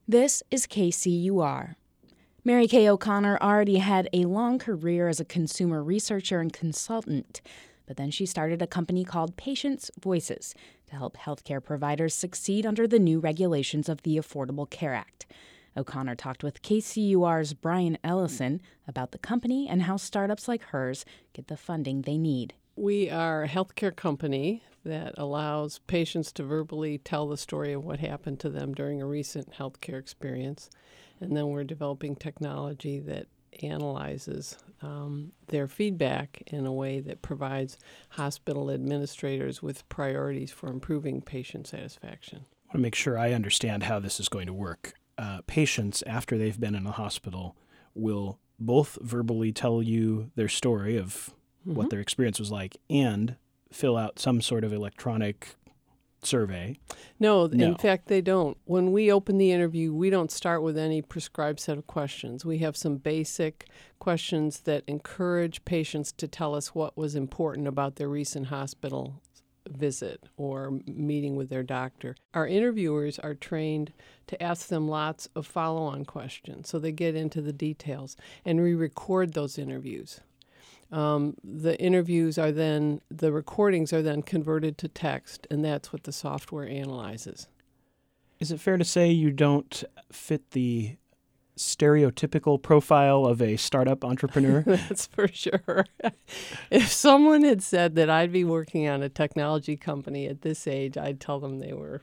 This is KCUR. Mary Kay O'Connor already had a long career as a consumer researcher and consultant, but then she started a company called Patients' Voices to help healthcare providers succeed under the new regulations of the Affordable Care Act. O'Connor talked with KCUR's Brian Ellison about the company and how startups like hers get the funding they need. We are a healthcare company that allows patients to verbally tell the story of what happened to them during a recent healthcare experience. And then we're developing technology that analyzes their feedback in a way that provides hospital administrators with priorities for improving patient satisfaction. I want to make sure I understand how this is going to work. Patients, after they've been in a hospital, will both verbally tell you their story of what their experience was like and fill out some sort of electronic survey. No, in fact, they don't. When we open the interview, we don't start with any prescribed set of questions. We have some basic questions that encourage patients to tell us what was important about their recent hospital visit or meeting with their doctor. Our interviewers are trained to ask them lots of follow-on questions, so they get into the details, and we record those interviews. The recordings are then converted to text, and that's what the software analyzes. Is it fair to say you don't fit the stereotypical profile of a startup entrepreneur? That's for sure. If someone had said that I'd be working on a technology company at this age, I'd tell them they were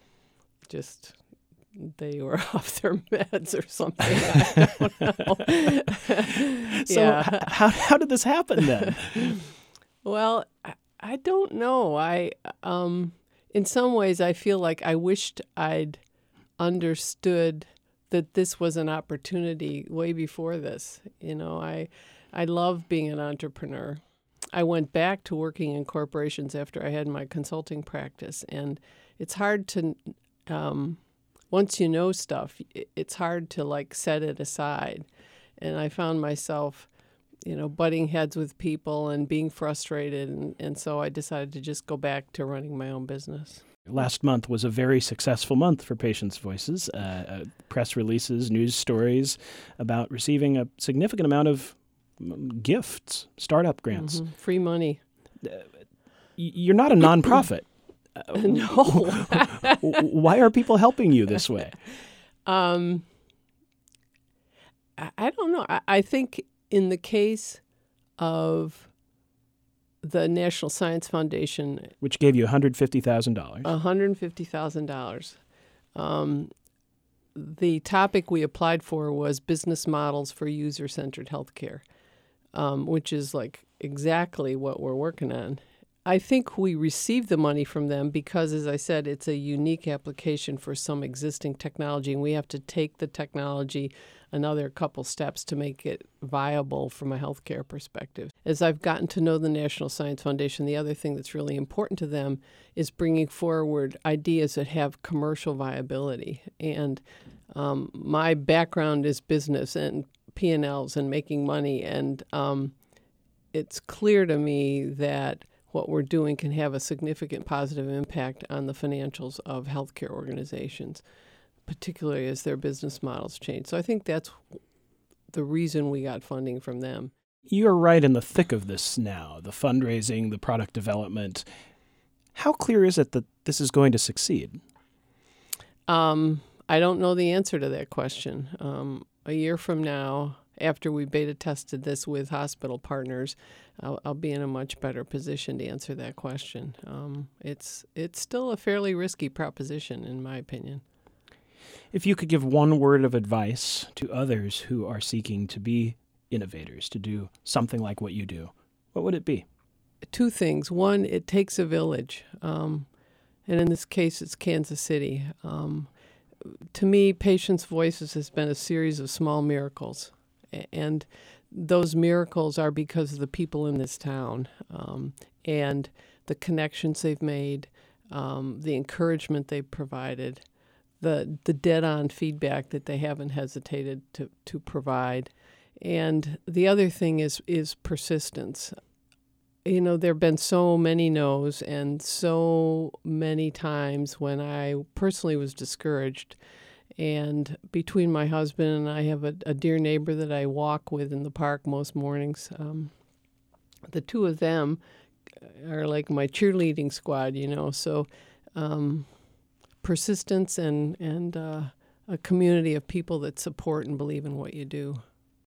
off their meds or something. I don't know. So how did this happen then? Well, I don't know. In some ways, I feel like I wished I'd understood that this was an opportunity way before this. You know, I love being an entrepreneur. I went back to working in corporations after I had my consulting practice, and it's hard to once you know stuff, it's hard to set it aside. And I found myself, butting heads with people and being frustrated. And so I decided to just go back to running my own business. Last month was a very successful month for Patients' Voices. Press releases, news stories about receiving a significant amount of gifts, startup grants. Free money. You're not a nonprofit. No. Why are people helping you this way? I don't know. I think in the case of the National Science Foundation, which gave you $150,000. $150,000. The topic we applied for was business models for user-centered healthcare, which is exactly what we're working on. I think we received the money from them because, as I said, it's a unique application for some existing technology, and we have to take the technology another couple steps to make it viable from a healthcare perspective. As I've gotten to know the National Science Foundation, the other thing that's really important to them is bringing forward ideas that have commercial viability. And my background is business and P&Ls and making money, and it's clear to me that what we're doing can have a significant positive impact on the financials of healthcare organizations, particularly as their business models change. So I think that's the reason we got funding from them. You're right in the thick of this now, the fundraising, the product development. How clear is it that this is going to succeed? I don't know the answer to that question. A year from now, after we beta tested this with hospital partners, I'll be in a much better position to answer that question. It's still a fairly risky proposition, in my opinion. If you could give one word of advice to others who are seeking to be innovators, to do something like what you do, what would it be? Two things. One, it takes a village. And in this case, it's Kansas City. To me, Patients' Voices has been a series of small miracles. And those miracles are because of the people in this town and the connections they've made, the encouragement they've provided, the dead-on feedback that they haven't hesitated to provide. And the other thing is persistence. There have been so many no's and so many times when I personally was discouraged. And between my husband and I have a dear neighbor that I walk with in the park most mornings. The two of them are like my cheerleading squad, So persistence and a community of people that support and believe in what you do.